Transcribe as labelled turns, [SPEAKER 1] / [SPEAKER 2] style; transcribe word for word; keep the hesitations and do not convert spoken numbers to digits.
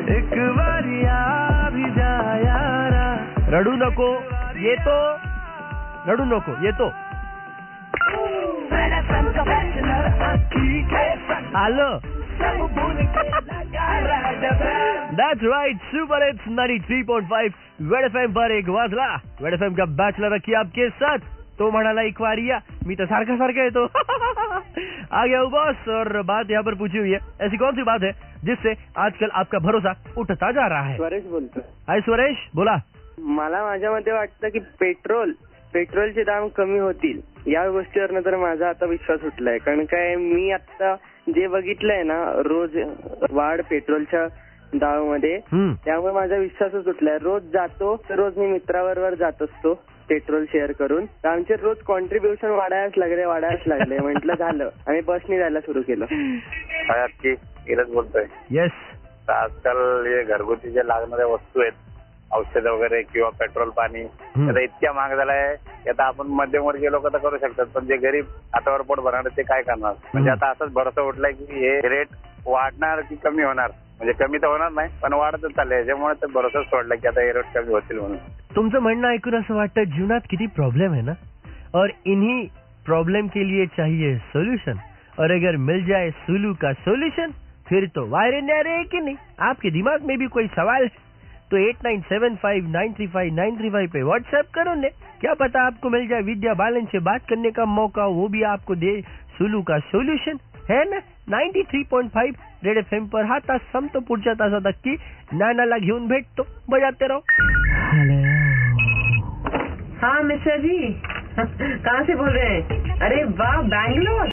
[SPEAKER 1] एक बारी आ भी जा यारा.
[SPEAKER 2] रडू नको येतो, रडू नको येतो. आलं. That's right, Super Hits ninety-three point five Red FM पर एक वाजला. रेड एफएम का बैचलर रखी आपके साथ. तो म्हणाला एक वारिया, मी तो सारखा सारखा है तो आ गया हूँ बॉस. और बात यहाँ पर पूछी हुई है, ऐसी कौन सी बात है जिससे आजकल आपका भरोसा उठता जा रहा है?
[SPEAKER 3] स्वरेश बोलतो.
[SPEAKER 2] हाय स्वरेश, बोला.
[SPEAKER 3] मला माझ्या मते वाटतं की पेट्रोल पेट्रोलचे दाम कमी होतील या गोष्टीवर तर माझा आता विश्वास उठलाय. कारण काय मी आता जे बघितलंय ना रोज वाढ पेट्रोलच्या दावामध्ये, त्यामुळे माझा विश्वासच उठलाय. रोज जातो रोज मी मित्राबरोबर जात असतो पेट्रोल शेअर करून. तर आमचे रोज कॉन्ट्रीब्युशन वाढायच लागले वाढायच लागले म्हटलं झालं आम्ही बसनी जायला सुरू केलं.
[SPEAKER 4] इरज बोलतोय.
[SPEAKER 2] येस.
[SPEAKER 4] आजकाल हे घरगुती जे लागणाऱ्या वस्तू आहेत, औषध वगैरे किंवा पेट्रोल पाणी, आता इतक्या महाग झालाय की आता आपण मध्यमवर्गीय लोक तर करू शकतात, पण जे गरीब हातावर पोट भरणार ते काय करणार? म्हणजे आता असंच भरोसा उठलाय की हे रेट वाढणार की कमी होणार, म्हणजे कमी तर होणार नाही पण वाढतच चाललंय. याच्यामुळे तर भरोसाच सोडला की आता हे रेट कमी होतील म्हणून.
[SPEAKER 2] तुमचं म्हणणं ऐकून असं वाटतं जीवनात किती प्रॉब्लम है ना, और इन्हीं प्रॉब्लम के लिए चाहिए सोल्यूशन. और अगर मिल जाए सुलू का सोल्यूशन फिर तो वायरे न्यारे है कि नहीं. आपके दिमाग में भी कोई सवाल है तो eight nine seven five nine three five nine three five पे व्हाट्सएप करो ने. क्या पता आपको मिल जाए विद्या बालन से बात करने का मौका, वो भी आपको दे सुलू का सोल्यूशन, है ना. ninety-three point five Red FM पर हा तास संपतो. पुढच्या तासात नक्की नानाला घेऊन भेटतो. बजाते रहो.
[SPEAKER 5] हाँ मिश्रा जी, कहाँ से बोल रहे हैं? अरे वाह, बैंगलोर.